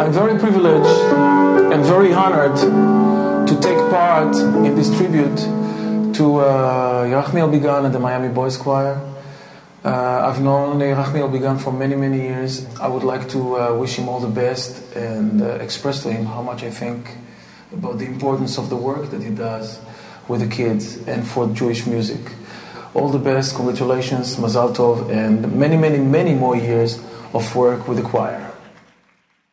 I'm very privileged and very honored to take part in this tribute to Yerachmiel Bigan and the Miami Boys Choir. I've known Yerachmiel Bigan for many, many years. I would like to wish him all the best and express to him how much I think about the importance of the work that he does with the kids and for Jewish music. All the best, congratulations, Mazal Tov, and many, many, many more years of work with the choir.